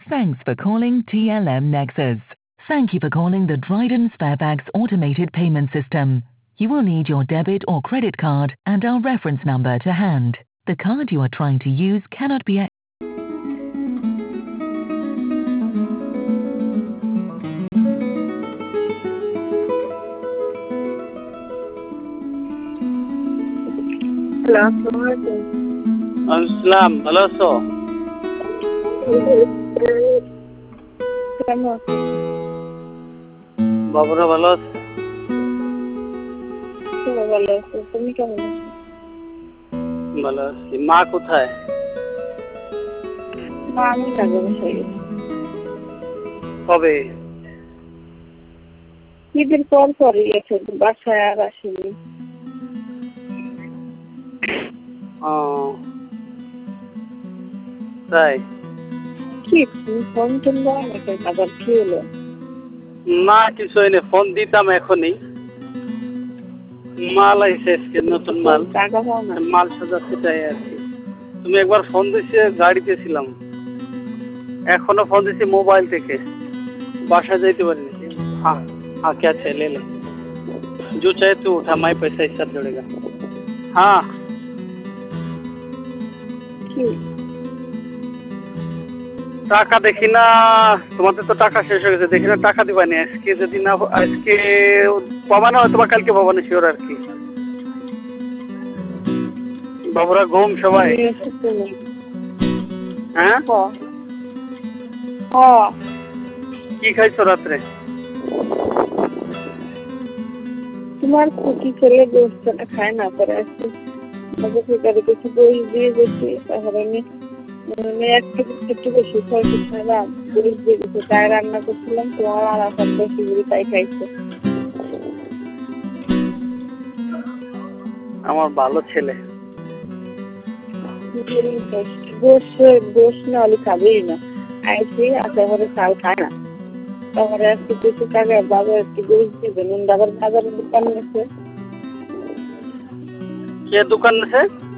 Thanks for calling TLM Nexus. Thank you for calling the Dryden Sparebags automated payment system. You will need your debit or credit card and our reference number to hand. The card you are trying to use cannot be hello, আসসালাম, ভালো আছো? কেমন আছো? বাবুরা ভালো আছে? খুব ভালো আছি। তুমি কেমন আছো? ভালো আছি। মা কোথায়? মা আমি কাজে বসে গেছি। কবে? ঈদের পর পরই গেছে, বাসায় আর আসেনি। ও তাই? কি তুমি ফোন টোন দাও নাকি? আবার কি হলো? না কিছু হয়নি, ফোন দিতাম এখনই। মাল আইছে আজকে, নতুন মাল। টাকা পাও না? মাল সাজাচ্ছে তাই আর কি। তুমি একবার ফোন দিছে, গাড়িতে ছিলাম। এখনো ফোন দিছি মোবাইল থেকে, বাসা যাইতে পারিনি। हाँ हाँ क्या चाहिए ले ले, जो चाहे तू उठा, मैं पैसा इस साथ जोड़ेगा। हाँ কি টাকা দেখি না, তোমাদের তো টাকা শেষ হয়ে গেছে, দেখি না টাকা দিবানি। আজকে যদি না, আজকে পাবা না, হয়তো বা কালকে পাবা না, শিওর আর কি। বাবুরা ঘুম সবাই? হ্যাঁ, কি খাইছো রাত্রে? তোমার কুকি ছেলে গোষ্ঠটা খায় না, করে আসছে কিছু বই দিয়ে গেছি। তারপরে আমি একটু বেশি খাইলাম, বই দিয়ে গেছি। তাই রান্না করছিলাম, তোমার আর আসার বেশি বুড়ি তাই খাইছে। আমার ভালো ছেলে। গোশ না হলে খাবেই না। আইসি আসার পরে চাল খায় না। তারপরে একটু কিছু টাকা বাজার একটু গোশ দিবে, আবার বাজারের দোকান আছে। কে দোকান আছে?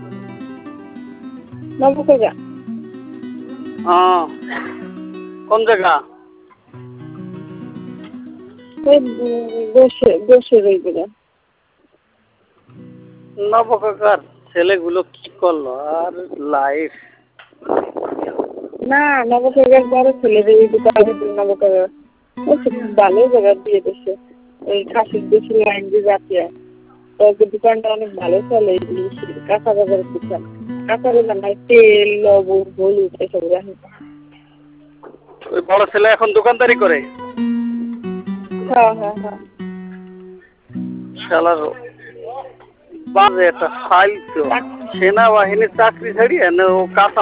নবকাজা। কোন জায়গা? ওই গোশের ওইগুলো। নবকাকার ছেলেগুলো কি করলো আর লাইফ। না, নবকাজার বড় ছেলে এই দোকানে নবকাজা খুব ভালো জায়গা দিয়ে দিচ্ছে। ওই খাসির বেশি লাইন দিয়ে যাচ্ছে। দোকানটা অনেক ভালো চলে। কাঁচা বাজারের দোকান, কাঁচা বাজার নাই, তেল লবণ হলুদ এসব রাখে। ওই বড় ছেলে এখন দোকানদারি করে? হ্যাঁ হ্যাঁ হ্যাঁ। শালার বাজে একটা ফাইল তো, সেনাবাহিনীর চাকরি ছাড়িয়ে না ও কাঁচা